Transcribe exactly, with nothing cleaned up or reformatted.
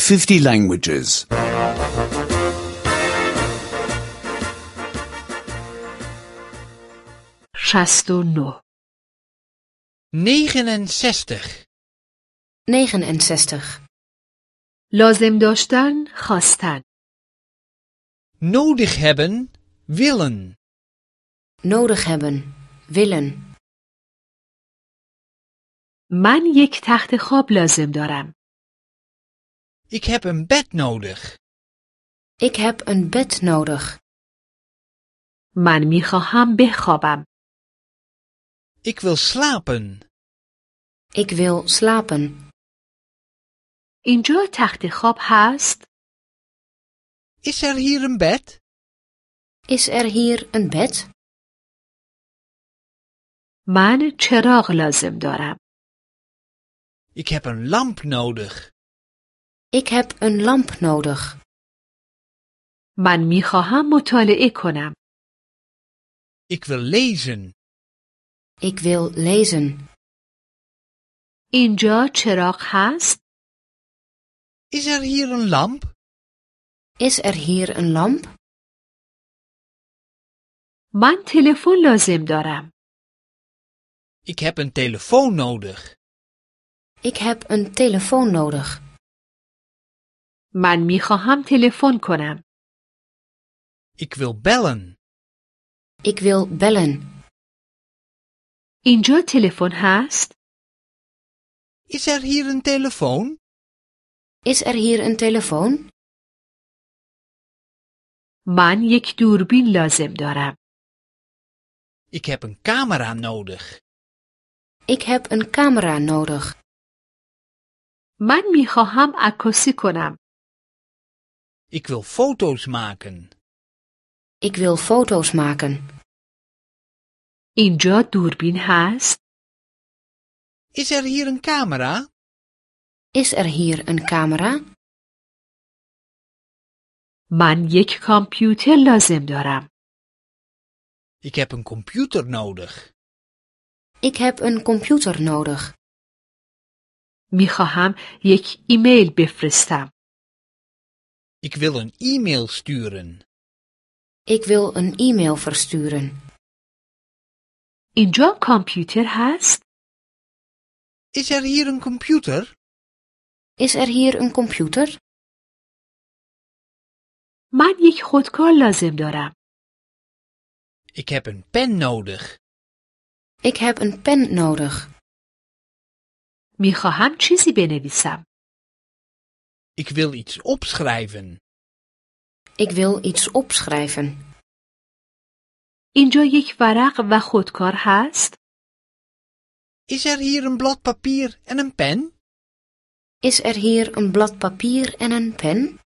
fifty languages. شصت و نه. negenenzestig. negenenzestig. لازم داشتن، خواستن. Nodig hebben, willen. Nodig hebben. Willen. من یک تخت خواب لازم دارم. Ik heb een bed nodig. Ik heb een bed nodig. من میخواهم بخوابم. Ik wil slapen. Ik wil slapen. اینجا تخت خواب هست؟ Is er hier een bed? Is er hier een bed? من چراغ لازم دارم. Ik heb een lamp nodig. Ik heb een lamp nodig. من میخواهم مطالعه کنم. Ik wil lezen. Ik wil lezen. اینجا چراغ هست؟ Is er hier een lamp? Is er hier een lamp? من تلفن لازم دارم. Ik heb een telefoon nodig. Ik heb een telefoon nodig. من میخواهم تلفن کنم. Ik wil bellen. Ik wil bellen. اینجا تلفن هست؟ Is er hier een telefoon? Is er hier een telefoon? من یک دوربین لازم دارم. Ik heb een camera nodig. Ik heb een camera nodig. من میخواهم عکاسی کنم. Ik wil foto's maken. Ik wil foto's maken. اینجا دوربین هست؟ Is er hier een camera? Is er hier een camera? من یک کامپیوتر لازم دارم. Ik heb een computer nodig. Ik heb een computer nodig. میخواهم یک ایمیل بفرستم. Ik wil een e-mail sturen. Ik wil een e-mail versturen. اینجا کامپیوتر هست؟ Is er hier een computer? Is er hier een computer? من یک خودکار لازم دارم. Ik heb een pen nodig. Ik heb een pen nodig. میخواهم چیزی بنویسم. Ik wil iets opschrijven. Ik wil iets opschrijven. اینجا یک ورق و خودکار هست؟ Is er hier een blad papier en een pen? Is er hier een blad papier en een pen?